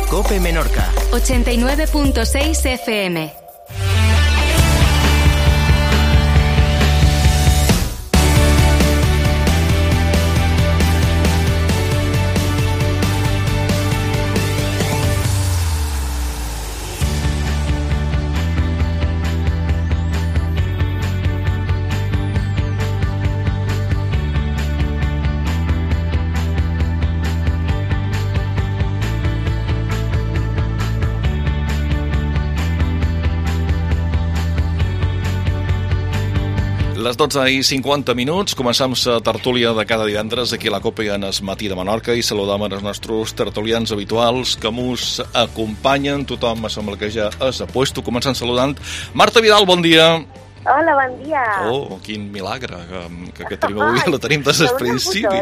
COPE Menorca. 89.6 FM. Les 12:50, començam la tertúlia de cada divendres aquí a la COPE en el matí de Menorca i saludam els nostres tertulians habituals que mos acompanyen. Tothom sembla que ja és a puesto. Començant saludant. Marta Vidal, bon dia. Hola, bon dia. Oh, quin milagre que tenim avui. La tenim des del principi.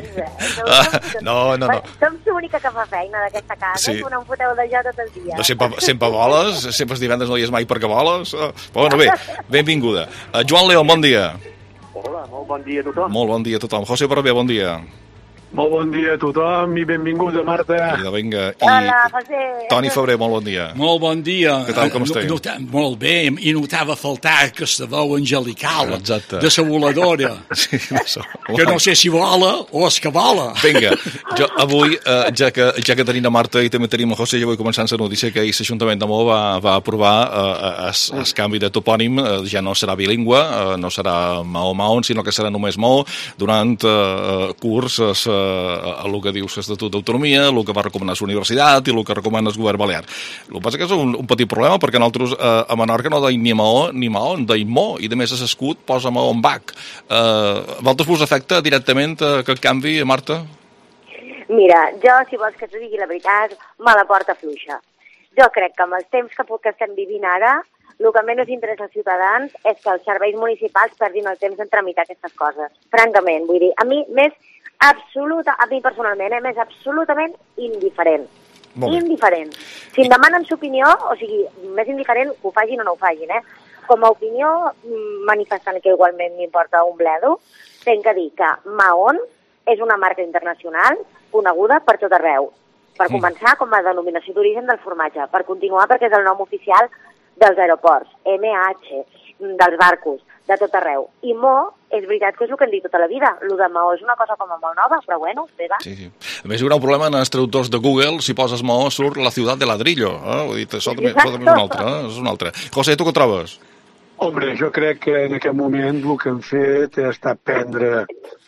No. Som l'única que fa feina d'aquesta casa, sí. Que no em foteu de jo tot el dia. No, sempre voles, sempre els divendres no hi és mai perquè voles. Però bueno, bé, benvinguda. Joan León, bon dia. Hola, molt bon dia a tothom. Molt bon dia a tothom. José Barber, bon dia. Molt bon dia a tothom i benvinguda, Marta. Vinga. Hola, José. Toni Febrer, molt bon dia. Molt bon dia. Què tal, com esteu? Molt bé, i notava faltar aquesta veu angelical. Exacte. De la voladora. Sí, que no sé si vola o és que vola. Vinga, jo avui, ja que tenim a Marta i també tenim a José, jo vull començar amb la notícia que ahir l'Ajuntament de Maó va aprovar el canvi de topònim. Ja no serà bilingüe, no serà Maó-Mahón, sinó que serà només Maó, donant curs a el que diu l'Estatut d'Autonomia, el que va recomanar la Universitat i el que recomana el govern balear. El que passa que és un petit problema perquè nosaltres a Menorca no deim ni Maó ni Mahón, deim Mo, i de més l'escut posa Maó en bac. Vosaltres vos afecta directament aquest canvi, Marta? Mira, jo, si vols que t'ho digui la veritat, me la porta fluixa. Jo crec que amb els temps que estem vivint ara, el que menys interessa als ciutadans és que els serveis municipals perdin el temps en tramitar aquestes coses. Francament, vull dir, a mi personalment, m'és absolutament indiferent. Indiferent. Si em demanen l'opinió, o sigui, més indiferent que ho fagin o no ho fagin, Com a opinió, manifestant que igualment m'importa un bledo, tenc que dir que Mahón és una marca internacional coneguda per tot arreu. Per començar, com a denominació d'origen del formatge. Per continuar, perquè és el nom oficial dels aeroports, MH, dels barcos, de tot arreu. I Mo, és veritat que és el que hem dit tota la vida. El de Maó és una cosa com a molt nova, però bueno, bé, va. Sí. A més, hi haurà un problema en els traductors de Google. Si poses Maó, surt la ciutat de ladrillo. Vull dir, això també és un altre. José, tu què trobes? Hombre, jo crec que en aquest moment el que hem fet ha estat prendre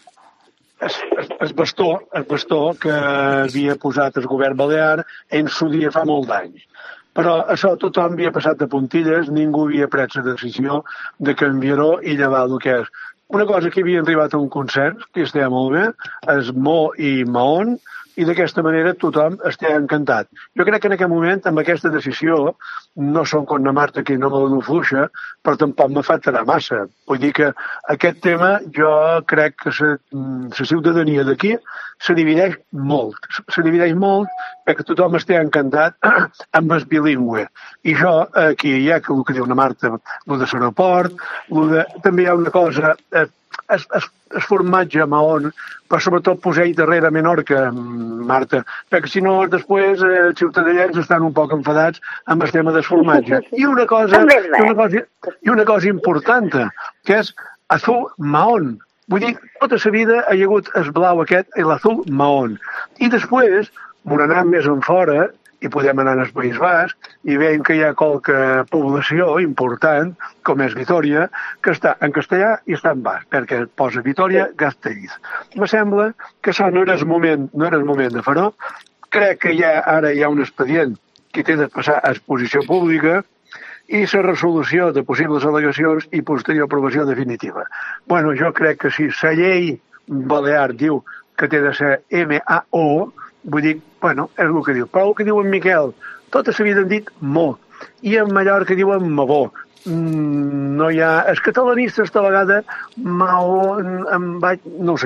el bastó que havia posat el govern balear en su dia fa molt d'anys. Però això tothom havia passat de puntilles, ningú havia pres la decisió de canviar-ho i llevar el que és. Una cosa que havia arribat a un consens, que estava molt bé, és Mo i Mahón, i d'aquesta manera tothom està encantat. Jo crec que en aquest moment, amb aquesta decisió, no som com la Marta, que no me dono fluixa, però tampoc m'afectarà massa. Vull dir que aquest tema jo crec que la ciutadania d'aquí se divideix molt. Se divideix molt perquè tothom està encantat amb el bilingüe. I jo, aquí hi ha el que diu la Marta, el de l'aeroport, també hi ha una cosa... el formatge Mahón, però sobretot posar-hi darrere Menorca, Marta, perquè si no després els ciutadans estan un poc enfadats amb el tema del formatge. I una cosa important, que és azul Mahón. Vull dir, tota la vida hi ha hagut el blau aquest i l'azul Mahón. I després, m'ho anant més en fora, i podem anar al País Basc, i veiem que hi ha qualque població important, com és Vitoria, que està en castellà i està en basc, perquè posa Vitoria-Gasteiz. Me sembla que això no era el moment de fer-ho. Crec que ara hi ha un expedient que té de passar a exposició pública i la resolució de possibles al·legacions i posterior aprovació definitiva. Bueno, jo crec que si la llei balear diu que té de ser MAO, vull dir, bueno, és el que diu. Però el que diu en Miquel, tota la vida han dit Mo. I en Mallorca diuen Mabó. No hi ha... Els catalanistes, de vegada, Maó, no ho sé.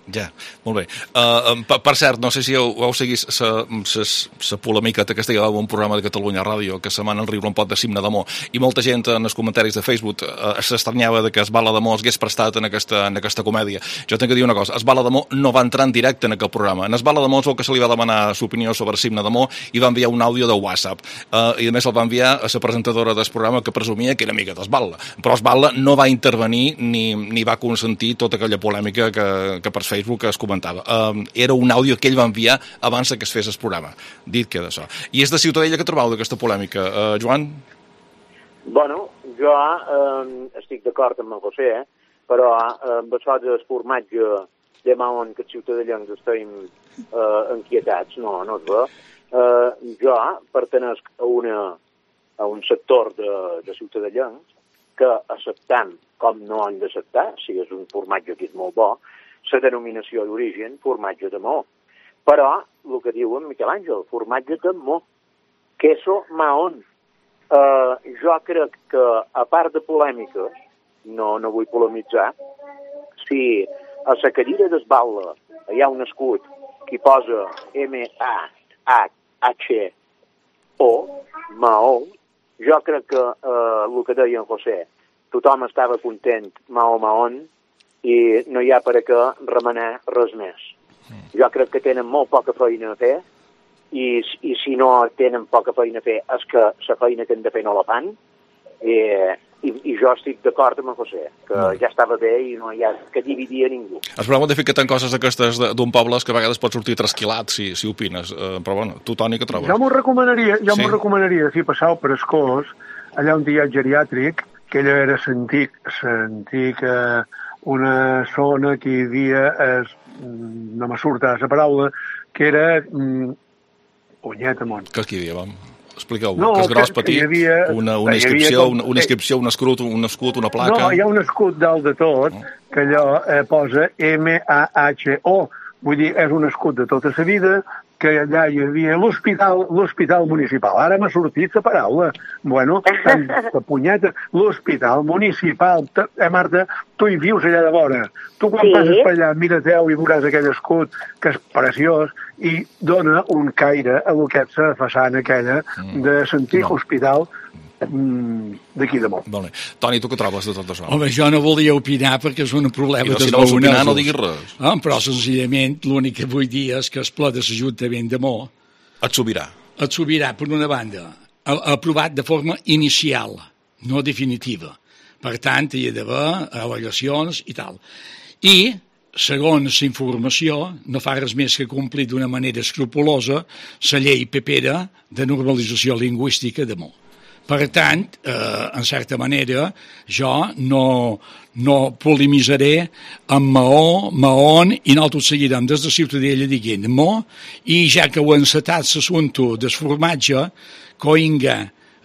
Ja, molt bé. Per cert, no sé si heu seguit la polèmica que es deia un programa de Catalunya Ràdio que se m'han el riure un pot de Cimna d'Amor i molta gent en els comentaris de Facebook s'estranyava de que es Bala d'Amor hagués prestat en aquesta comèdia. Jo tinc que dir una cosa, es Bala d'Amor no va entrar en directe en aquell programa. En es Bala d'Amor és el que se li va demanar l'opinió sobre Cimna d'Amor i va enviar un àudio de WhatsApp. I a més el va enviar a la presentadora del programa que presumia que era amiga d'Esbala. Però Esbala no va intervenir ni va consentir tota aquella polèmica que per Facebook es comentava. Era un àudio que ell va enviar abans que es fes el programa. Dit que d'això. I és de Ciutadella que trobeu d'aquesta polèmica. Joan? Bueno, jo estic d'acord amb el José, però amb això del formatge de Mahon que els ciutadellans estem inquietats, no és bé. Jo pertenec a un sector de ciutadellans que acceptam com no han d'acceptar, si és un formatge que és molt bo, la denominació d'origen, formatge de Mahó. Però, el que diu en Miquel Àngel, formatge de Mahó, queso Mahón. Jo crec que, a part de polèmiques, no vull polemitzar, si a la cadira d'Esbala hi ha un escut que posa M-A-H-O, Mahó, jo crec que el que deia en José, tothom estava content, Mahón, i no hi ha per a què remenar res més. Jo crec que tenen molt poca feina a fer i si no tenen poca feina a fer és que la feina que han de fer no la fan i jo estic d'acord amb el José, que ja estava bé i no hi ha que dividir a ningú. El problema de fer que tant coses d'aquestes d'un poble és que a vegades pot sortir trasquilat si opines, però bueno, tu Toni què trobes? Jo m'ho recomanaria si passau per Escós, allà on hi ha geriàtric, que allò era l'antic una zona que hi havia, no me surt la paraula, que era punyeta món. Què hi havia, vam? Expliqueu-ho, que és gros, petit, una inscripció, un escut, una placa... No, hi ha un escut dalt de tot, que allò posa M-A-H-O, vull dir, és un escut de tota la vida, que allà hi havia l'hospital municipal. Ara m'ha sortit la paraula. Bueno, la punyeta, l'hospital municipal. Marta, tu hi vius allà de vora. Tu quan passes per allà, mira-teu i veuràs aquell escut, que és preciós, i dona un caire a lo que és la façana aquella de l'antic hospital d'aquí de molt. Toni, tu què trobes de tot això? Home, jo no volia opinar perquè és un problema... Si no vols opinar, no diguis res. Però senzillament l'únic que vull dir és que el pla de l'Ajuntament de Mahó... Et sobirà, per una banda, aprovat de forma inicial, no definitiva. Per tant, hi ha d'haver al·legacions i tal. I, segons la informació, no fa res més que complir d'una manera escrupulosa la llei pepera de normalització lingüística de Mahó. Per tant, en certa manera, jo no polemitzaré amb Mahó, Mahón, i nosaltres seguirem des de Ciutadella dient Mahó, i ja que ho ha encetat l'assumpte del formatge, Coinga,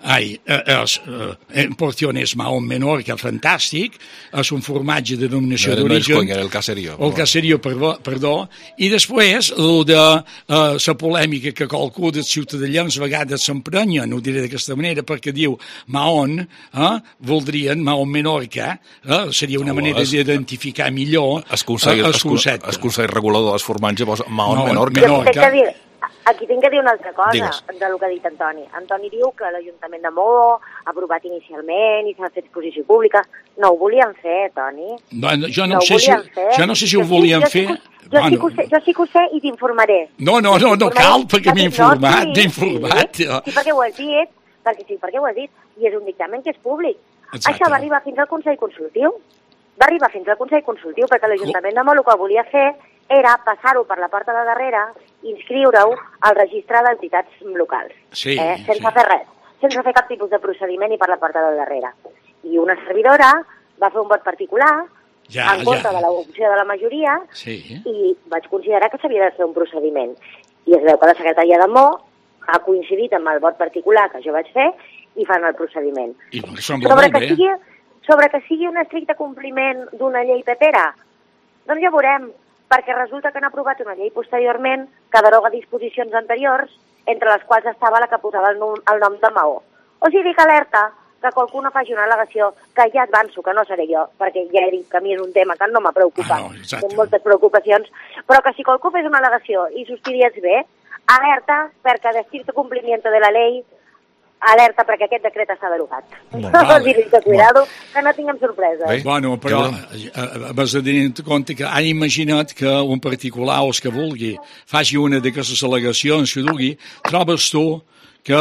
en porción és Mahón menor, que fantàstic, és un formatge de denominació d'origen. No era el caserío. El caserío, perdó. I després, el de la polèmica que qualcú dels ciutadans a vegades s'emprenya, no ho diré d'aquesta manera, perquè diu Mahón, voldrien Mahón Menorca, seria una manera d'identificar millor el concepte. El Consell Regulador dels Formatges posa Mahón Menorca. Aquí tinc que dir una altra cosa del que ha dit Antoni. Antoni diu que l'Ajuntament de Mahó ha aprovat inicialment i s'ha fet exposició pública. No ho volien fer, Toni. Jo no sé si ho volien fer. Jo sí que ho sé i t'informaré. No cal, perquè m'he informat, Sí, perquè ho has dit, perquè ho has dit, i és un dictamen que és públic. Això va arribar fins al Consell Consultiu. Perquè l'Ajuntament de Mahó el que volia fer era passar-ho per la porta de darrere, inscriure-ho al registre d'entitats locals, sense fer res, sense fer cap tipus de procediment i per la porta de darrere. I una servidora va fer un vot particular en contra de l'opció de la majoria i vaig considerar que s'havia de fer un procediment. I es veu que la secretaria de Mahó ha coincidit amb el vot particular que jo vaig fer i fan el procediment. Sobre que sigui un estricte compliment d'una llei pepera, doncs ja veurem, perquè resulta que han aprovat una llei posteriorment que deroga disposicions anteriors, entre les quals estava la que posava el nom de Mahó. O sigui que alerta, que qualcú no faci una al·legació, que ja avanço, que no seré jo, perquè ja he dit que a mi és un tema que no m'ha preocupat, tinc moltes preocupacions, però que si qualcú fes una al·legació i sostiries bé, alerta perquè d'estricte compliment de la llei, alerta perquè aquest decret està derogat. Cuidado, que no tinguem sorpreses. Bueno, però vas a tenir en compte que han imaginat que un particular o que vulgui faci una d'aquestes al·legacions que dugui, trobes tu que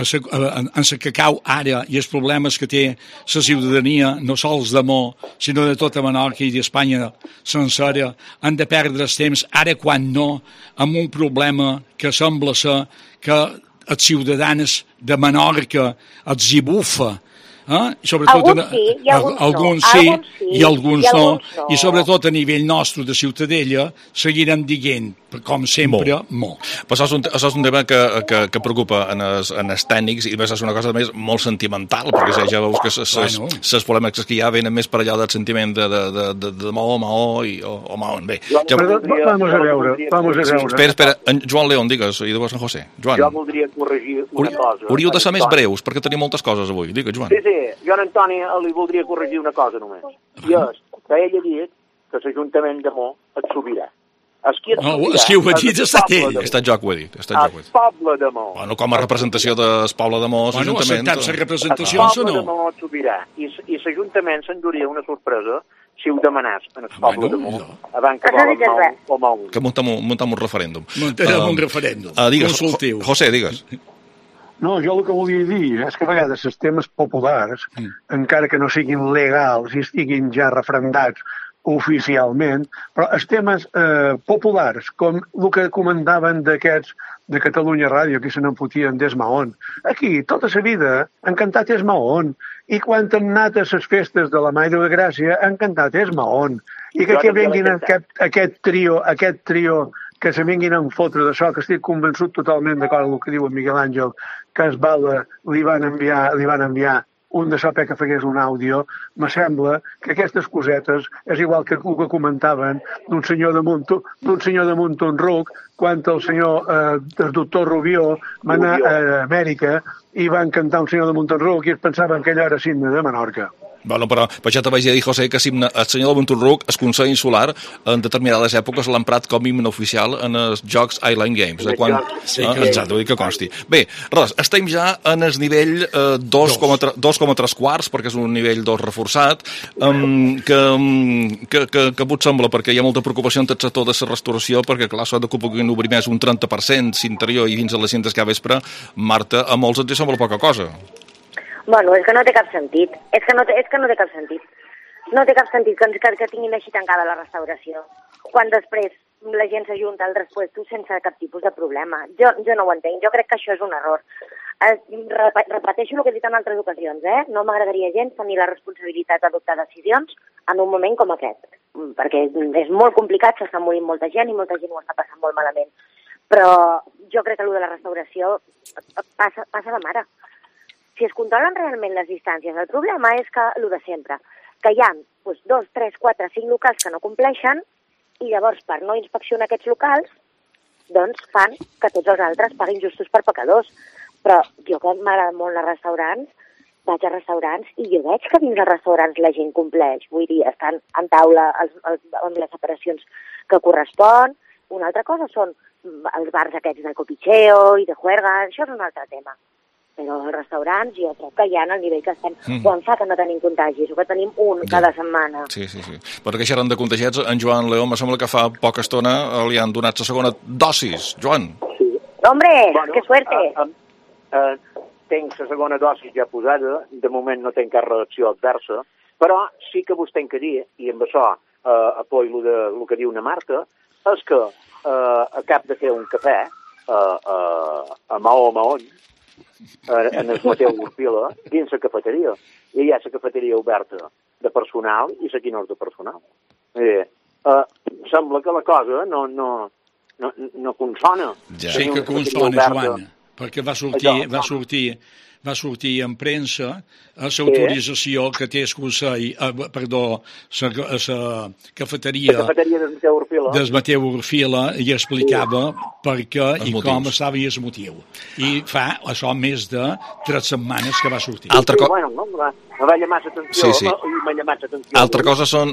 en la que cau ara i els problemes que té la ciutadania, no sols de Mo, sinó de tota Menorca i d'Espanya sencera, han de perdre el temps, ara quan no, amb un problema que sembla ser que els ciutadans de Menorca els hi bufa. Sobretot alguns sí i alguns no, i sobretot a nivell nostre de Ciutadella seguirem dient, com sempre, molt. Però això és un tema que preocupa en els tècnics i és una cosa més molt sentimental, perquè ja veus que les polèmiques que hi ha venen més per allà del sentiment de Maó o Mahón. Bé, vamos a veure. Espera, Joan León, digues, i després en José. Joan. Jo voldria corregir una cosa. Hauríeu de ser més breus, perquè tenim moltes coses avui. Digues, Joan. Sí, jo en Antoni li voldria corregir una cosa només. I és que ell ha dit que l'Ajuntament de Mo és sobirà. És qui ho ha dit, ha estat ell. Ha estat jo que ho he dit. El poble de Mo. Bueno, com a representació del poble de Mo, l'Ajuntament... Bueno, ha acceptat les representacions o no? El poble de Mo és sobirà. I l'Ajuntament s'enduria una sorpresa si ho demanàs en el poble de Mo, abans que volen o Mo. Que muntem un referèndum. Muntem un referèndum. Consultiu. José, digues. No, jo el que volia dir és que a vegades els temes populars, encara que no siguin legals i estiguin ja referendats oficialment, però els temes populars, com el que comentaven d'aquests de Catalunya Ràdio, que se n'empotien des Mahón. Aquí, tota la vida, han cantat és Mahón, i quan han anat a les festes de la Mare de Gràcia, han cantat és Mahón. I que aquí venguin aquest trio que se vinguin a fotre d'això, que estic convençut totalment d'acord amb el que diu en Miguel Àngel, que es Bala li van enviar un de sope que fegués un àudio, me sembla que aquestes cosetes és igual que el que comentaven d'un senyor de Montonruc, quan el senyor el doctor Rubió va anar a Amèrica i van cantar un senyor de Montonruc i es pensaven que allò era signe de Menorca. Bueno, però ja te vaig dir, José, que el senyor de Montonruc, el Consell Insular, en determinades èpoques l'ha emprat com himne oficial en els Jocs Island Games. Exacte, vull dir que consti. Bé, res, estem ja en el nivell 2,3 quarts, perquè és un nivell 2 reforçat, que pot sembla, perquè hi ha molta preocupació en el sector de la restauració, perquè clar, s'ha de que puguin obrir més un 30% s'interior i fins a les 5 que vespre, Marta, a molts ens sembla poca cosa. Bueno, és que no té cap sentit. És que no té cap sentit. No té cap sentit que tinguin així tancada la restauració. Quan després la gent s'ajunta al respuesto sense cap tipus de problema. Jo no ho entenc. Jo crec que això és un error. Repeteixo el que he dit en altres ocasions, No m'agradaria gens tenir la responsabilitat d'adoptar decisions en un moment com aquest. Perquè és molt complicat, s'està morint molta gent i molta gent ho està passant molt malament. Però jo crec que allò de la restauració passa de mare. Si es controlen realment les distàncies, el problema és que, el de sempre, que hi ha 2, 3, 4, 5 locals que no compleixen i llavors per no inspeccionar aquests locals doncs fan que tots els altres paguin justos per pecadors. Però jo que m'agrada molt els restaurants, vaig a restaurants i jo veig que dins dels restaurants la gent compleix. Vull dir, estan en taula amb les separacions que correspon. Una altra cosa són els bars aquests de copicheo i de juerga, això és un altre tema. Però els restaurants jo crec que ja en el nivell que estem, quan fa que no tenim contagis, o que tenim un cada setmana. Sí. Perquè xerrant de contagiats, en Joan Leó, me sembla que fa poca estona li han donat la segona dosis. Joan. Sí. ¡Hombre, qué suerte! Tenc la segona dosis ja posada, de moment no tenc cap reacció adversa, però sí que vos tenc que dir, i amb això apoyo el que diu una Marta, és que acab de fer un cafè a Mahón, en el Mateu Urpila, dins la cafeteria. I hi ha la cafeteria oberta de personal i la quina és de personal. Sembla que la cosa no consona. Sí que consona, Joan, perquè va sortir va sortir en premsa l'autorització que té el Consell, perdó, la cafeteria del Mateu Orfila i explicava per què i com estava i el motiu. I fa això més de 3 setmanes que va sortir. Altra cosa són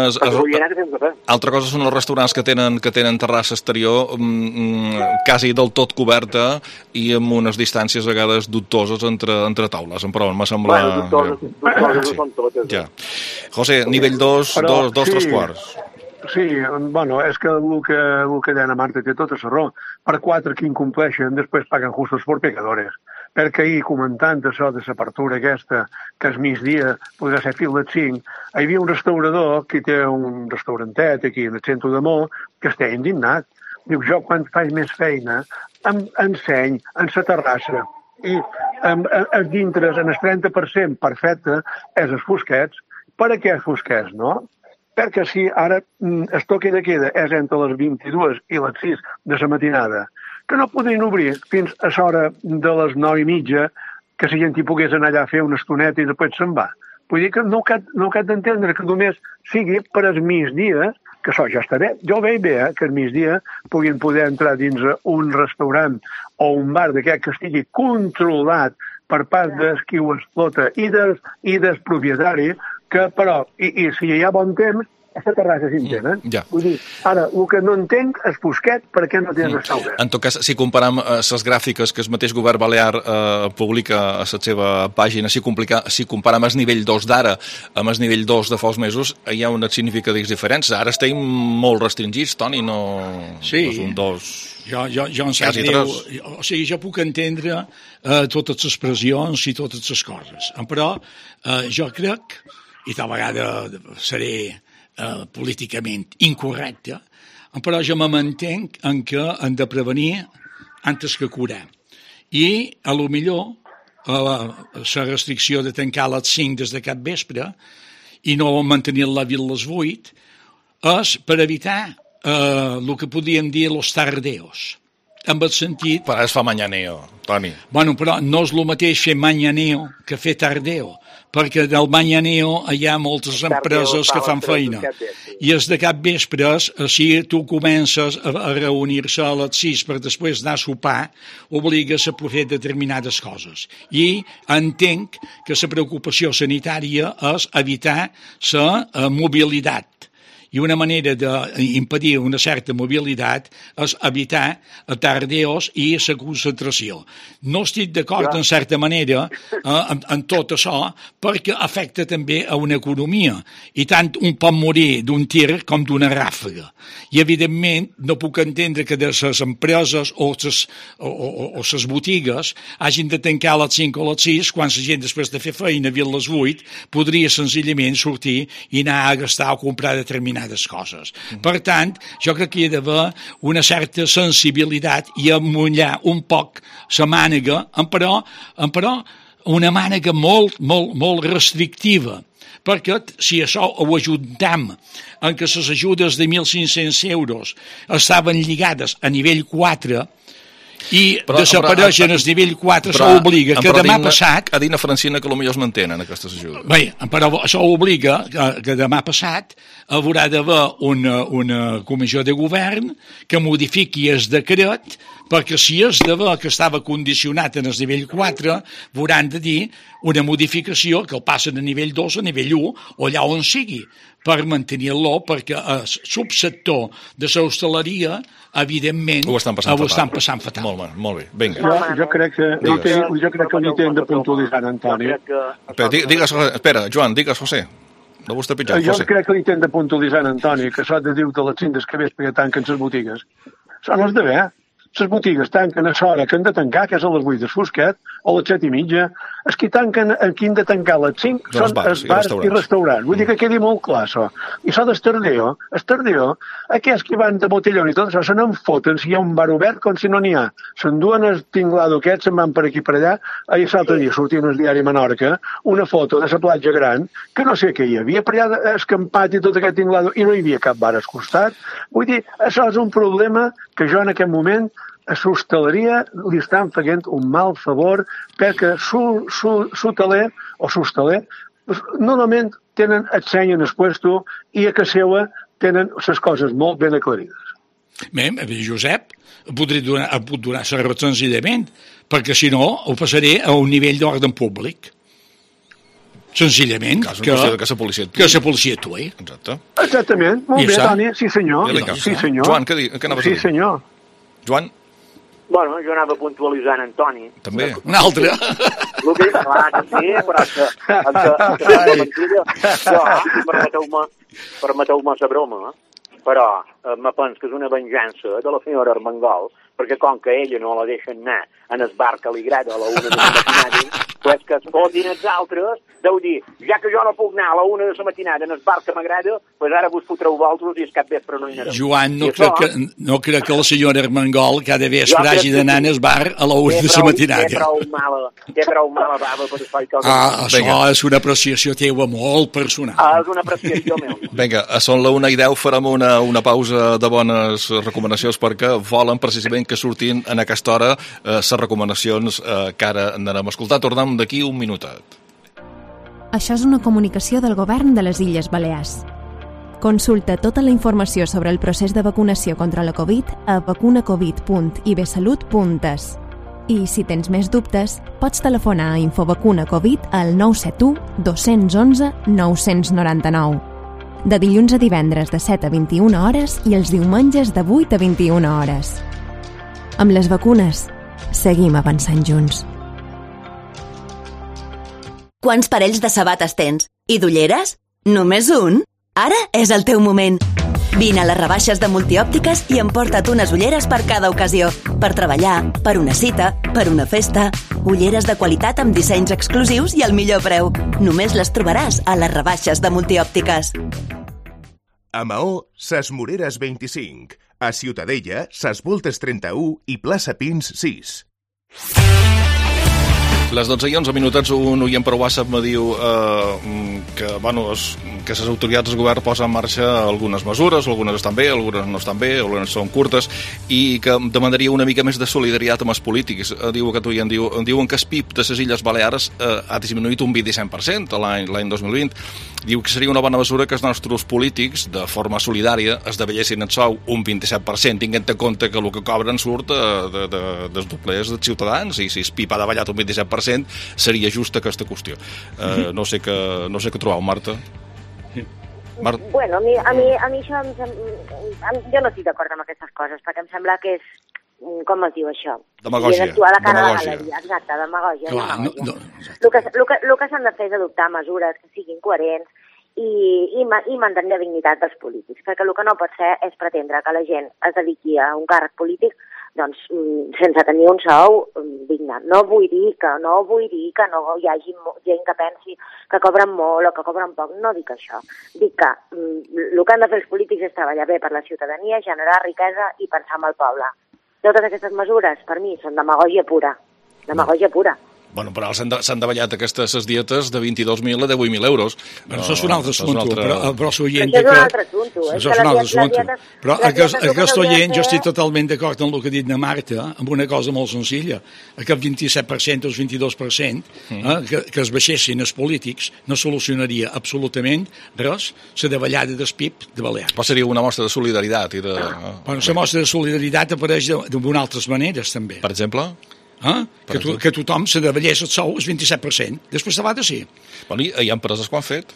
els restaurants que tenen terrassa exterior quasi del tot coberta i amb unes distàncies a vegades dubtoses entre taules. Però me sembla... són totes. Ja. José, nivell 2, 3 quarts. Sí, bueno, és que el que deia Marta té tota la raó. Per 4 que incompleixen, després paguen justos por pecadores. Perquè ahir, comentant això de l'apertura aquesta, que al migdia podrà ser fil de 5, hi havia un restaurador que té un restaurantet aquí en el centre de Mó que està indignat. Diu, jo quan faig més feina enseny en la terrassa i els dintres, en el 30% perfecte, és els fosquets. Per a què els fosquets, no? Perquè si ara el toque de queda és entre les 22 i les 6 de la matinada, que no podrien obrir fins a l'hora de les 9:30, que la gent hi pogués anar allà a fer una estoneta i després se'n va. Vull dir que no cal d'entendre que només sigui per al migdia, que això ja està bé. Jo veig bé que al migdia puguin poder entrar dins un restaurant o un bar d'aquest que estigui controlat per part de qui ho explota i del propietari, que però, i si hi ha bon temps, aquesta terrassa s'entenen. Ja. Vull dir, ara, el que no entenc és Fosquet, per què no tens restaurant? En tot cas, si comparam les gràfiques que el mateix govern balear publica a la seva pàgina, si comparam el nivell 2 d'ara amb el nivell 2 de fa uns mesos, hi ha unes significatives diferències. Ara estem molt restringits, Toni, no... Sí. És un 2... Jo em sap greu. O sigui, jo puc entendre totes les pressions i totes les coses. Però jo crec, i tal vegada seré políticament incorrecte, però jo me mantenc en que hem de prevenir antes que curar. I, a lo millor, la restricció de tancar a les 5 des de cap vespre i no mantenir la vila a les 8 és per evitar el que podríem dir los tardeos. En el sentit... Però es fa mañaneo, Toni. Bueno, però no és el mateix fer mañaneo que fer tardeo, perquè del mañaneo hi ha moltes empreses que fan feina. I els de cap vespres, si tu comences a reunir-se a les 6 per després anar a sopar, obligues a fer determinades coses. I entenc que la preocupació sanitària és evitar la mobilitat. I una manera d'impedir una certa mobilitat és evitar tardeos i la concentració. No estic d'acord, en certa manera, en tot això, perquè afecta també a una economia. I tant un pot morir d'un tir com d'una ràfega. I, evidentment, no puc entendre que de les empreses o les botigues hagin de tancar a les 5 o a les 6, quan la gent, després de fer feina, a les 8, podria senzillament sortir i anar a gastar o comprar determinades coses. Per tant, jo crec que hi ha d'haver una certa sensibilitat i amullar un poc la mànega, però una mànega molt restrictiva, perquè si això ho ajuntam en que les ajudes de 1.500 euros estaven lligades a nivell 4 i desapareixen el nivell 4, això obliga que demà passat... A Dina Francina que potser es mantenen aquestes ajudes. Bé, però això obliga que demà passat haurà d'haver una comissió de govern que modifiqui el decret, perquè si és d'haver que estava condicionat en el nivell 4, hauran de dir una modificació que el passen a nivell 2, a nivell 1, o allà on sigui, per mantenir-lo, perquè el subsector de l'hostaleria, evidentment, ho estan passant fatal. Molt bé, vinga. Jo crec que l'intent de puntualitzar, Antoni... Espera, Joan, digues, José. No vostè pitjar, José. Jo crec que l'intent de puntualitzar, Antoni, que això de dir de les 5 que vespre tanquen les botigues, això no és de bé. Les botigues tanquen a l'hora que han de tancar, que és a les 8 del Fosquet, o a les 7:30. Els que tanquen, qui han de tancar a les 5 són els bars i restaurants. Vull dir que quedi molt clar, això. I això d'estardeo, aquests que van de botellón i tot això, se n'en foten si hi ha un bar obert com si no n'hi ha. S'enduen el tinglado aquest, se'n van per aquí per allà. Ahir l'altre dia sortia en el diari Menorca una foto de la platja gran, que no sé què hi havia, per allà escampat i tot aquest tinglado, i no hi havia cap bar al costat. Vull dir, això és un problema que jo en aquest moment a l'hostaleria li estan fent un mal favor perquè l'hoteler o l'hostaler normalment tenen el seny en el puesto i a casa seva tenen les coses molt ben aclarides. Bé, Josep, puc donar la raó senzillament, perquè si no ho passaré a un nivell d'ordre públic. Senzillament que la policia actuï. Exactament, molt bé, Toni, sí senyor. Joan, què anaves a dir? Sí senyor. Joan? Bueno, jo anava puntualitzant en Toni. També. Un altre. Clar que sí, però permeteu-me la broma, però me penso que és una venjança de la senyora Armengol, perquè com que ella no la deixen anar en el bar que li agrada a la 1 de la matinada, pues que es fotin els altres, deu dir, ja que jo no puc anar a la 1 de la matinada en el bar que m'agrada, pues ara vos fotreu vosaltres i és cap vespre no hi anareu. Joan, no crec que la senyora Armengol cada vespre hagi d'anar al bar a la 1 de la matinada. Té prou mala bava per això i tot. Això és una apreciació teua molt personal. És una apreciació meva. Vinga, són la 1:10, farem una pausa de bones recomanacions perquè volen precisament que surtin en aquesta hora les recomanacions que ara anarem a escoltar. Tornem d'aquí un minutet. Això és una comunicació del govern de les Illes Balears. Consulta tota la informació sobre el procés de vacunació contra la Covid a vacunacovid.ibsalut.es. I si tens més dubtes, pots telefonar a Infovacunacovid al 971 211 999. De dilluns a divendres de 7 a 21 hores i els diumenges de 8 a 21 hores. Amb les vacunes, seguim avançant junts. Quants parells de sabates tens? I d'ulleres? Només un? Ara és el teu moment. Vine a les rebaixes de Multiòptiques i emporta't unes ulleres per cada ocasió. Per treballar, per una cita, per una festa. Ulleres de qualitat amb dissenys exclusius i al millor preu. Només les trobaràs a les rebaixes de Multiòptiques. A Maó, Ses Moreres 25. A Ciutadella, Ses Voltes 31 i Plaça Pins 6. Les 12 i 11 minutets, un oient per WhatsApp me diu que les autoritats del govern posen en marxa algunes mesures, algunes estan bé, algunes no estan bé, algunes són curtes, i que demanaria una mica més de solidaritat amb els polítics. Diu aquest oient, diuen que el PIB de les Illes Balears ha disminuït un 27% l'any 2020. Diu que seria una bona mesura que els nostres polítics, de forma solidària, esdevellessin el sou un 27%, tinguent en compte que el que cobren surt dels doblers dels ciutadans, i si el PIB ha davallat un 27%, seria justa aquesta qüestió. No sé què trobeu, Marta. Bueno, a mi això jo no estic d'acord amb aquestes coses, perquè em sembla que és, com es diu això? Demagògia. I d'actuar a la cara de la galeria. Exacte, demagògia. El que s'han de fer és adoptar mesures que siguin coherents i mantenir la dignitat dels polítics, perquè el que no pot ser és pretendre que la gent es dediqui a un càrrec polític doncs, sense tenir un sou digne. No vull dir que no hi hagi gent que pensi que cobren molt o que cobren poc. No dic això. Dic que el que han de fer els polítics és treballar bé per la ciutadania, generar riquesa i pensar en el poble. Totes aquestes mesures, per mi, són demagògia pura. Demagògia pura. Bueno, però s'han davallat aquestes dietes de 22.000 a 18.000 euros. Bueno, això és un altre assumpte, però s'oient que... Això és un altre assumpte. Això és un altre assumpte. Però aquest oient, jo estic totalment d'acord amb el que ha dit na Marta, amb una cosa molt senzilla. Aquest 27% o el 22% que es baixessin els polítics no solucionaria absolutament res la davallada del PIB de Balears. Però seria una mostra de solidaritat i de... Bueno, la mostra de solidaritat apareix d'altres maneres, també. Per exemple? Que tothom se davallés el sou el 27%. Després se va de sí. Bueno, hi ha empreses que ho han fet.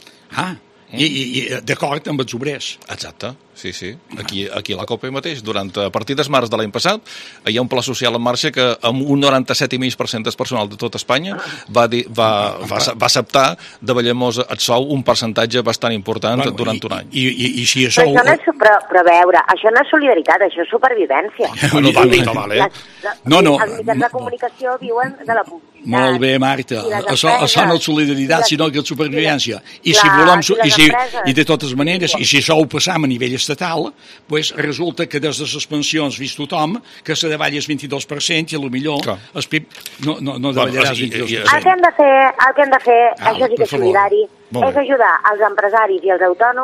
I d'acord amb els obrers. Exacte, sí. Aquí a la COPE mateix, a partir del març de l'any passat, hi ha un pla social en marxa que amb un 97,5% del personal de tot Espanya va acceptar davallar-nos el sou un percentatge bastant important durant un any. I si això... Però a veure, això no és solidaritat, això és supervivència. Vale. Els mitjans de comunicació viuen de la publicitat. Molt bé, Marta. Això no és solidaritat, sinó que és supervivència. I de totes maneres, i si això ho passam a nivell estatal, pues resulta que des de les pensions vist tothom que se davalla el 22% i potser el PIB no davallarà el 22%. El que hem de fer, això sí que és solidari, és ajudar els empresaris i els autònoms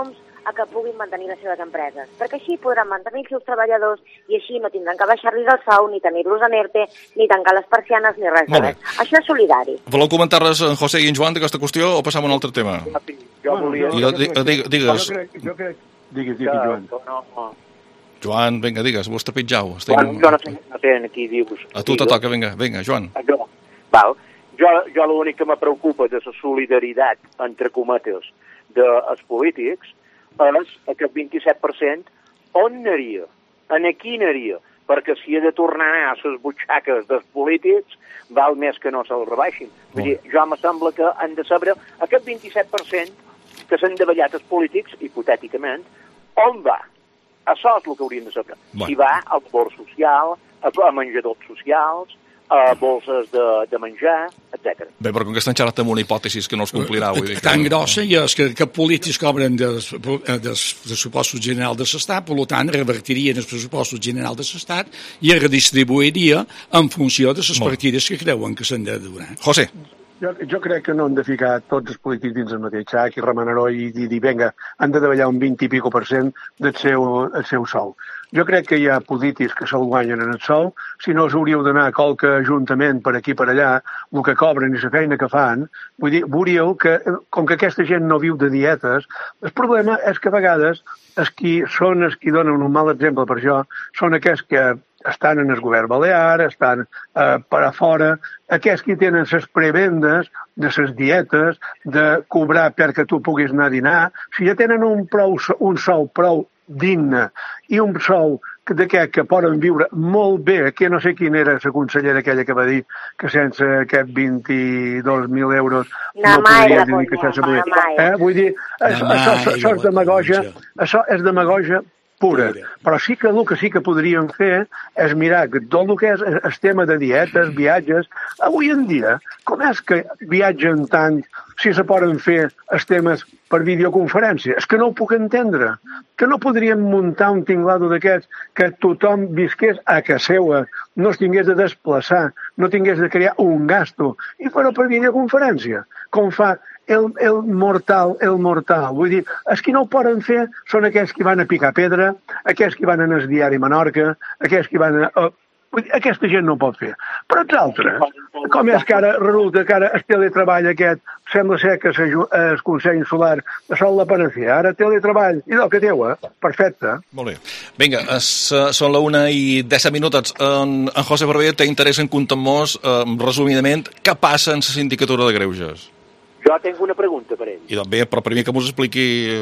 a que puguin mantenir les seves empreses, perquè així podran mantenir els seus treballadors i així no tindran que baixar-los el sou, ni tenir-los en ERTE, ni tancar les persianes, ni res de res. Això és solidari. Voleu comentar res, en José i en Joan, d'aquesta qüestió, o passam a un altre tema? Jo volia... Digues. Digues, Joan. Joan, vinga, digues, vos trepitjau. Jo no sé qui dius. A tu te toca, vinga, Joan. Val. Jo l'únic que me preocupa de la solidaritat, entre cometes, dels polítics, és aquest 27%, on anaria? En qui anaria? Perquè si ha de tornar a les butxaques dels polítics, val més que no se'l rebaixin. Vull dir, jo me sembla que han de saber aquest 27% que s'han davallat els polítics, hipotèticament, on va? Això és el que haurien de saber. Si va al bord social, a menjadors socials, a bolses de menjar, etc. Bé, però com que estan xerrant amb una hipòtesi que no es complirà, vull dir que... Tan grossa i és que polítics cobren dels pressupostos generals de l'Estat, per tant, revertirien els pressupostos generals de l'Estat i es redistribuiria en funció de les partides que creuen que s'han de donar. José. Jo crec que no han de ficar tots els polítics dins el mateix sac i remenar-ho i dir, vinga, han de davallar un 20 i pico % del seu sou. Jo crec que hi ha polítics que se'l guanyen en el sou, si no us hauríeu d'anar a qualque ajuntament per aquí per allà, el que cobren i la feina que fan, vull dir, veuríeu que, com que aquesta gent no viu de dietes, el problema és que a vegades els qui donen un mal exemple per això, són aquells que estan en el govern balear, estan per a fora, aquests que tenen les prebendes de les dietes, de cobrar perquè tu puguis anar a dinar, si ja tenen un sou prou digne i un sou d'aquest que poden viure molt bé, que no sé quina era la consellera aquella que va dir que sense aquests 22.000 euros no podria dir que sense poder. Vull dir, això és demagogia pura. Però sí que el que sí que podríem fer és mirar que tot el que és el tema de dietes, viatges, avui en dia, com és que viatgen tant si se poden fer els temes per videoconferència? És que no ho puc entendre. Que no podríem muntar un tinglado d'aquests que tothom visqués a casa seva, no es tingués de desplaçar, no tingués de crear un gasto i fer-ho per videoconferència, com fa el mortal. Vull dir, els que no ho poden fer són aquells que van a picar pedra, aquells que van a el diari Menorca, aquells que van a... Aquesta gent no ho pot fer. Però els altres, com és que ara resulta que ara el teletreball aquest, sembla ser que el Consell Insular sol la panacea. Ara teletreball, i del que teu, perfecte. Molt bé. Vinga, són la 1:10. En José Barbé té interès en comptar-nos, resumidament, què passa en la sindicatura de greuges? Jo tinc una pregunta per ell. I doncs bé, però primer que m'ho expliqui...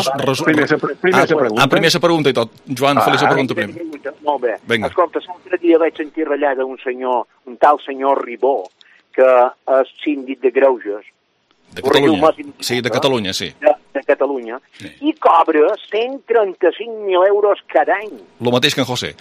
Primer la pregunta i tot. Joan, fes la pregunta primer. Molt bé. Escolta, l'altre dia vaig sentir allà d'un senyor, un tal senyor Ribó, que és síndic de greuges. De Catalunya. Sí, de Catalunya, sí. De Catalunya. Sí. I cobra 135.000 euros cada any. Lo mateix que en José.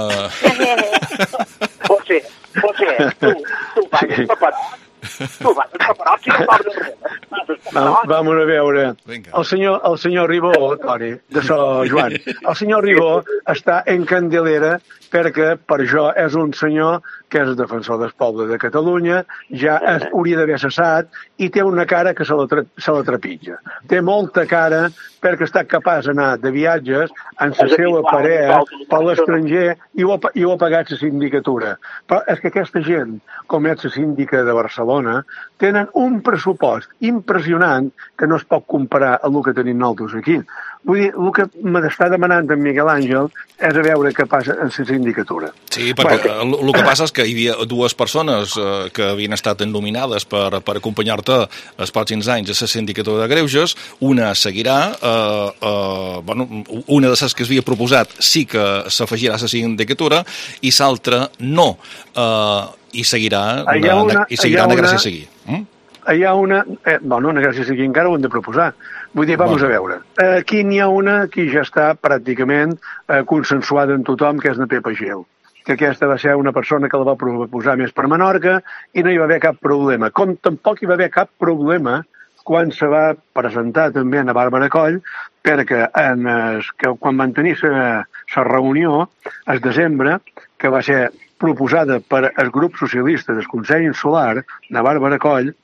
José, tu vas preparat. Tu vas preparat si no cobres res. Vamos a veure. El senyor Ribó, Toni, de Joan, el senyor Ribó està en candelera perquè per això és un senyor que és defensor del poble de Catalunya, ja hauria d'haver cessat i té una cara que se la trepitja. Té molta cara perquè està capaç d'anar de viatges en la seva parella per l'estranger i ho ha pagat la sindicatura. Però és que aquesta gent, com és la síndica de Barcelona, tenen un pressupost impressionant que no es pot comparar amb el que tenim nosaltres aquí. Vull dir, el que m'està demanant en Miguel Àngel és a veure què passa en la sindicatura. Sí, perquè el que passa és que hi havia dues persones que havien estat nominades per acompanyar-te els pròxims anys a la sindicatura de greuges. Una seguirà, una de les que s'havia proposat sí que s'afegirà a la sindicatura i l'altra no, i seguirà negar-se a seguir. Hi ha una gràcia aquí encara ho hem de proposar. Vull dir, vamos a veure. Aquí n'hi ha una que ja està pràcticament consensuada en tothom, que és la Pepa Gil. Que aquesta va ser una persona que la va proposar més per Menorca i no hi va haver cap problema. Com tampoc hi va haver cap problema quan se va presentar també a Bàrbara Coll, perquè quan van tenir la reunió, al desembre, que va ser proposada per el grup socialista del Consell Insular de Bàrbara Coll,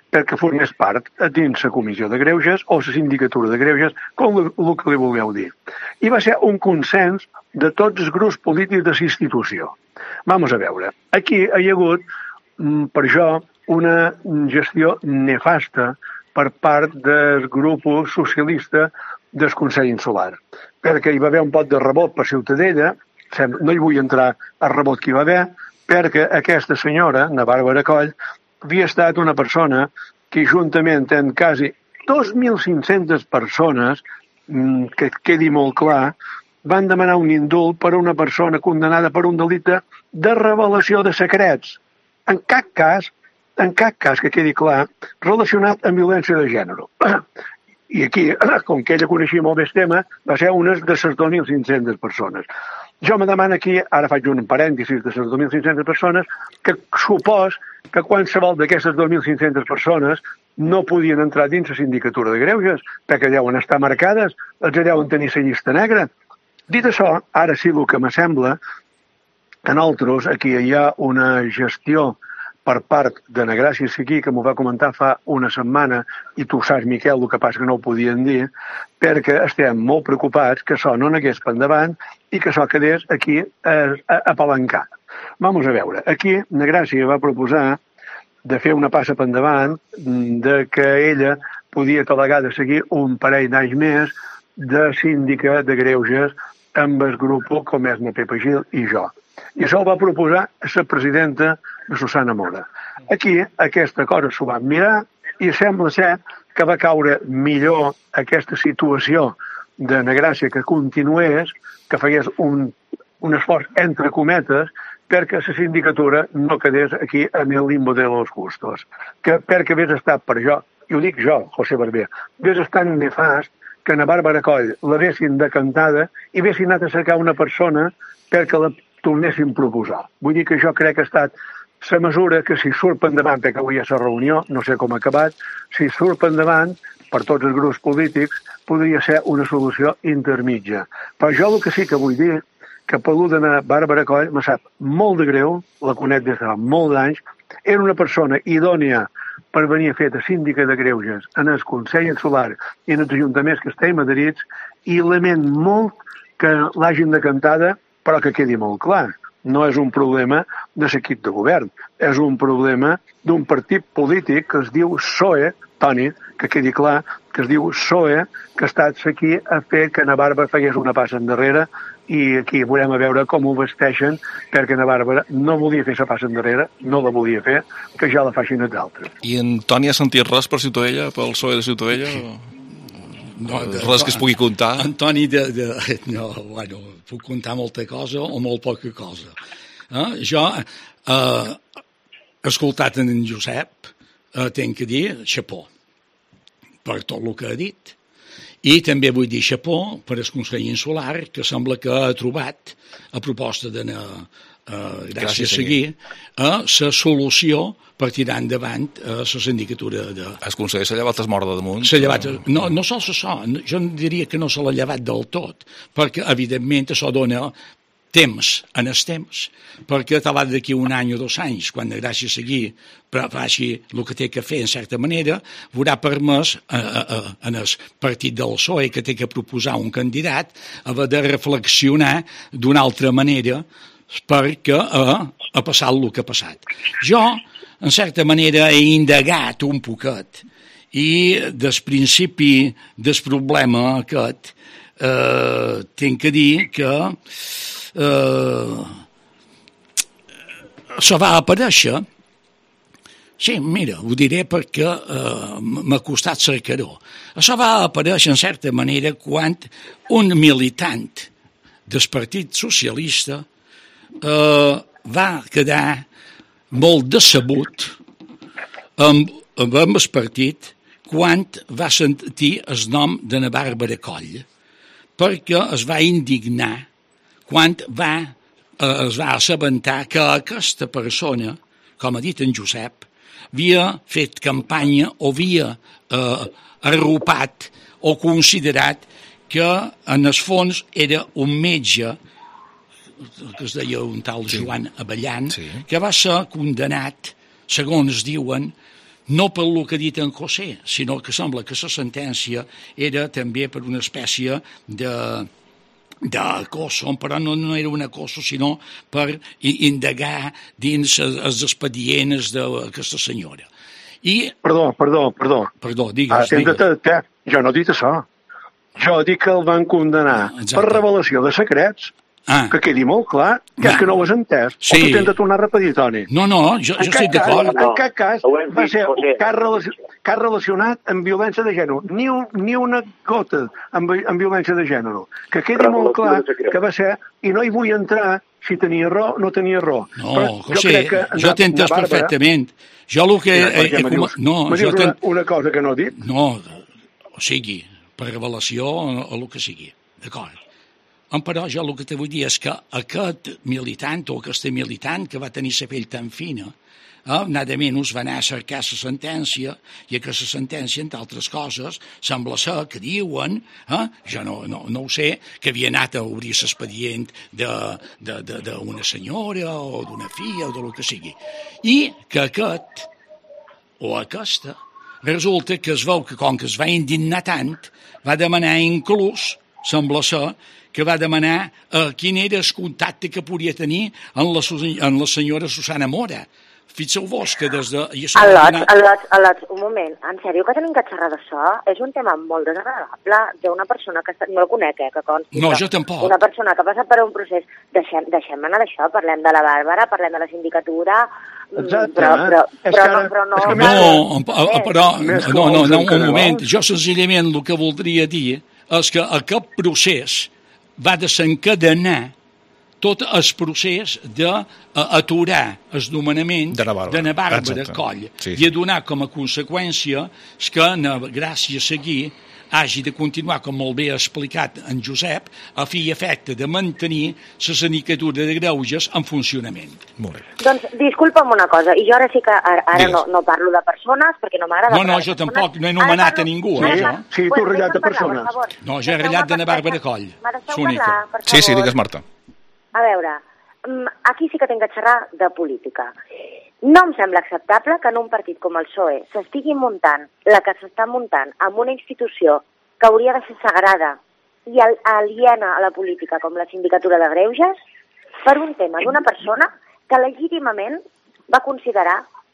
perquè formés part dins la Comissió de Greuges o la Sindicatura de Greuges, com el que li vulgueu dir. I va ser un consens de tots els grups polítics de la institució. Vamos a veure. Aquí hi ha hagut, per això, una gestió nefasta per part del grup socialista del Consell Insular, perquè hi va haver un pot de rebot per Ciutadella, no hi vull entrar al rebot que hi va haver, perquè aquesta senyora, la Bàrbara Coll, havia estat una persona que juntament amb quasi 2.500 persones, que quedi molt clar, van demanar un indult per a una persona condenada per un delicte de revelació de secrets. En cap cas, que quedi clar, relacionat amb violència de gènere. I aquí, com que ella coneixia molt bé el tema, va ser una de les 2.500 persones. Jo me demano aquí, ara faig un parèntesis de les 2.500 persones, que supos que qualsevol d'aquestes 2.500 persones no podien entrar dins la sindicatura de greuges, perquè deuen estar marcades, els deuen tenir la llista negra. Dit això, ara sí el que me sembla que nosaltres aquí hi ha una gestió per part de na Gràcia Seguí, que m'ho va comentar fa una setmana, i tu saps, Miquel, el que passa que no ho podien dir, perquè estem molt preocupats que això no n'hagués per endavant i que això quedés aquí apalancat. Vamos a veure, aquí na Gràcia va proposar de fer una passa per endavant, de que ella podia delegar de seguir un parell d'anys més de síndica de greuges amb el grup com és na Pepa Gil i jo. I això ho va proposar la presidenta de Susana Mora. Aquí aquesta cosa s'ho van mirar i sembla ser que va caure millor aquesta situació de na Gràcia que continués, que fegués un esforç entre cometes perquè la sindicatura no quedés aquí en el limbo de los justos. Que perquè hagués estat per jo, i ho dic jo, José Barber, hagués estat nefast que na Bàrbara Coll l'haguessin decantada i haguessin anat a cercar una persona perquè la tornessin a proposar. Vull dir que jo crec que ha estat la mesura que si surt per endavant, perquè avui hi ha la reunió, no sé com ha acabat, si surt per endavant per tots els grups polítics, podria ser una solució intermitja. Però jo el que sí que vull dir, que per l'ú de la Bàrbara Coll me sap molt de greu, la conec des de fa molt d'anys, era una persona idònia per venir a fer de síndica de greuges en el Consell Insular i en els ajuntaments que estem adherits, i lament molt que l'hagin decantada, però que quedi molt clar. No és un problema de l'equip de govern, és un problema d'un partit polític que es diu PSOE, Toni, que quedi clar, que es diu PSOE, que ha estat aquí a fer que na Bàrbara fegués una passa endarrere, i aquí volem a veure com ho vesteixen, perquè na Bàrbara no volia fer la passa endarrere, no la volia fer, que ja la facin els altres. I en Toni ha sentit res per Ciutadella, pel PSOE de Ciutadella? No, res que es pugui contar? Antoni, no, bueno, puc contar molta cosa o molt poca cosa. Jo, escoltat en Josep, tenc que dir xapó per tot el que ha dit. I també vull dir xapó per al Consell Insular, que sembla que ha trobat, a proposta de Gràcia Seguí, la solució per tirar endavant la sindicatura de... El Consell s'ha llevat es mort de damunt? No sols això, jo diria que no se l'ha llevat del tot, perquè evidentment això dona temps, en el temps, perquè tabat d'aquí un any o 2 anys, quan Gràcia Seguí faci el que té que fer, en certa manera, veurà permès en el partit del PSOE, que té que proposar un candidat, haver de reflexionar d'una altra manera perquè ha passat el que ha passat. Jo, en certa manera, he indagat un poquet i des principi del problema aquest tinc que dir que això va aparèixer. Sí, mira, ho diré perquè m'ha costat cercar-ho. Això va aparèixer, en certa manera, quan un militant del Partit Socialista va quedar molt decebut amb el partit quan va sentir el nom de na Bàrbara Coll, perquè es va indignar quan es va assabentar que aquesta persona, com ha dit en Josep, havia fet campanya o havia arropat o considerat que en el fons era un metge, que es deia un tal Joan Avellan, que va ser condemnat, segons diuen, no per lo que ha dit en José, sinó que sembla que la sentència era també per una espècie d'acoso, però no era un acoso, sinó per indagar dins els expedients d'aquesta senyora. Perdó. Perdó, digues. Jo no he dit això. Jo dic que el van condenar per revelació de secrets. Que quedi molt clar, que és que no ho has entès. O tu tens de tornar a repetir, Toni. No, jo estic d'acord. En cap cas va ser un cas relacionat amb violència de gènere. Ni una gota amb violència de gènere. Que quedi molt clar que va ser, i no hi vull entrar si tenia raó o no tenia raó. No, José, jo t'he entès perfectament. Jo el que... Me dius una cosa que no he dit? No, o sigui, per revelació o el que sigui. D'acord. Però jo el que te vull dir és que aquest militant o aquesta militant que va tenir la pell tan fina, nada menys va anar a cercar la sentència, i aquesta sentència, entre altres coses, sembla ser que diuen, jo no ho sé, que havia anat a obrir l'expedient d'una senyora o d'una filla o del que sigui. I que aquest o aquesta resulta que es veu que com que es va indignar tant, va demanar inclús, sembla ser, que va demanar quin era el contacte que podia tenir amb la senyora Susana Mora. Fixeu-vos que des de... Al·lots, un moment. En sèrio que tenim que xerrar d'això? És un tema molt desagradable d'una persona que... No el conec, que consti. No, jo tampoc. Una persona que passa per un procés... Deixem anar d'això, parlem de la Bàrbara, parlem de la sindicatura... Exacte, però no... No, un moment. Jo senzillament el que voldria dir és que aquest procés va desencadenar tot el procés d'aturar el nomenament de na Bàrbara Coll i a donar com a conseqüència que na Gràcia Seguí hagi de continuar, com molt bé ha explicat en Josep, a fi i efecte de mantenir la sindicatura de greuges en funcionament. Molt bé. Doncs disculpa'm una cosa, i jo ara sí que no parlo de persones, perquè no m'agrada... No, jo tampoc, no he nomenat a ningú. Sí, tu has ratllat de persones. No, jo he ratllat de na Bàrbara Coll. S'única. Sí, digues, Marta. A veure, aquí sí que tinc que xerrar de política. No em sembla acceptable que en un partit com el PSOE s'estigui muntant la que s'està muntant amb una institució que hauria de ser sagrada i aliena a la política com la Sindicatura de Greuges per un tema d'una persona que legítimament va considerar,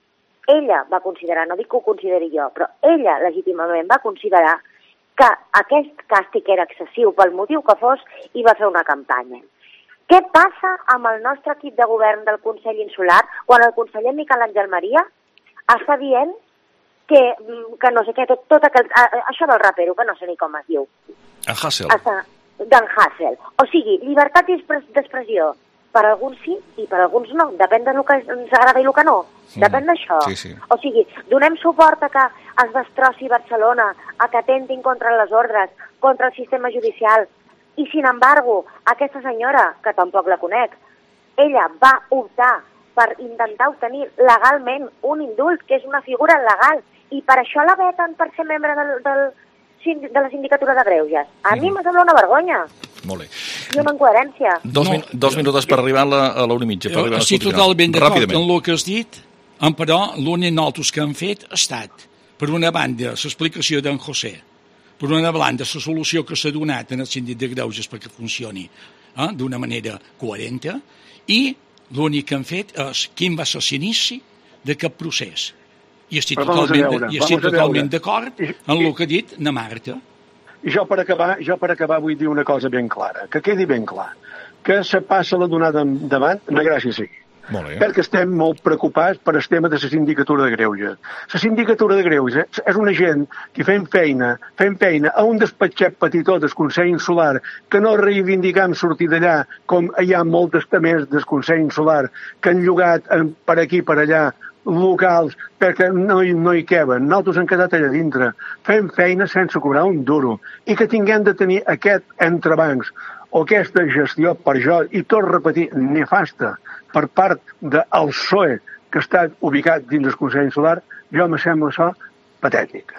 no dic que ho consideri jo, però ella legítimament va considerar que aquest càstig era excessiu pel motiu que fos i va fer una campanya. Què passa amb el nostre equip de govern del Consell Insular quan el conseller Miquel Àngel Maria està dient que no sé què, això del rapero, que no sé ni com es diu. En Hassel. D'en Hassel. O sigui, llibertat d'expressió. Per alguns sí i per alguns no. Depèn del que ens agrada i el que no. Depèn d'això. Sí. O sigui, donem suport a que es destrossi Barcelona, a que atentin contra les ordres, contra el sistema judicial. I, sin embargo, aquesta senyora, que tampoc la conec, ella va optar per intentar obtenir legalment un indult, que és una figura legal, i per això la veten per ser membre de la Sindicatura de Greuges. A mi me sembla una vergonya. Molt bé. I una incoherència. Dos minuts per arribar a l'hora i mitja. Estic totalment d'acord amb el que has dit, però l'únic nosaltres que han fet ha estat, per una banda, l'explicació d'en José, per una banda, la solució que s'ha donat en el síndic de greuges perquè funcioni d'una manera coherent, i l'únic que han fet és quin va ser l'inici d'aquest procés. I estic totalment d'acord en el que ha dit na Marta. I jo per acabar vull dir una cosa ben clara, que quedi ben clar, que se passa la donada endavant na Gràcia Seguí. Perquè estem molt preocupats per el tema de la Sindicatura de Greuges. La Sindicatura de Greuges és una gent que fem feina a un despatxet petitó del Consell Insular que no reivindicam sortir d'allà com hi ha moltes també del Consell Insular que han llogat per aquí per allà locals perquè no hi queben. Nosaltres hem quedat allà dintre. Fem feina sense cobrar un duro i que tinguem de tenir aquest entrebancs o aquesta gestió per jo, i tot repetir, nefasta, per part del PSOE que està ubicat dins del Consell Insular, jo me sembla això patètic.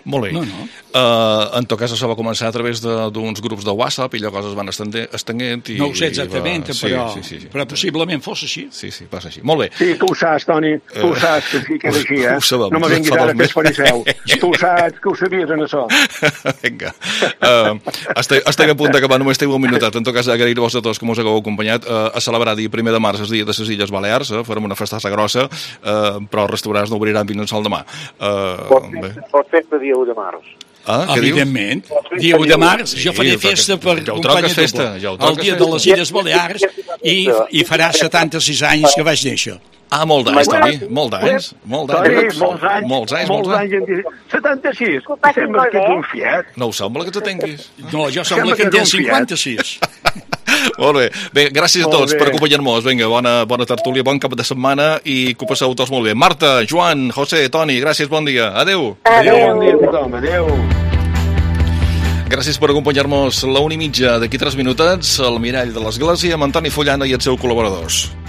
Molt bé. No. En tot cas, això va començar a través d'uns grups de WhatsApp i llavors es van estenent. No ho sé exactament, però possiblement fos així. Sí, passa així. Molt bé. Sí, tu ho saps, Toni, tu ho saps, que sí que és així, eh? No me vinguis ara que és fariseu. Tu ho saps, que ho sabies en això. Vinga. Estem a punt d'acabar, només teniu un minutet. En tot cas, agrair-vos a tots que mos hagueu acompanyat a celebrar dia 1 de març, el dia de les Illes Balears, farem una festassa grossa, però els restaurants no obriran fins al demà. Pot fer per dia 1 de març. Evidentment, dia 1 de març jo faré festa per companyia doble el dia de les Illes Balears i farà 76 anys que vaig néixer. Molts anys, Toni, molts anys. Molts anys. 76, sembla que ets un fiat. No ho sembla que te tinguis. No, jo sembla que en tens 56. Molt bé. Bé, gràcies a tots per acompanyar-nos. Vinga, bona tertúlia, bon cap de setmana i que ho passeu tots molt bé. Marta, Joan, José, Toni, gràcies, bon dia. Adéu. Bon dia a tothom, adéu. Gràcies per acompanyar-nos la 1:30 d'aquí 3 minutets al Mirall de l'Església amb Antoni Fullana i els seus col·laboradors.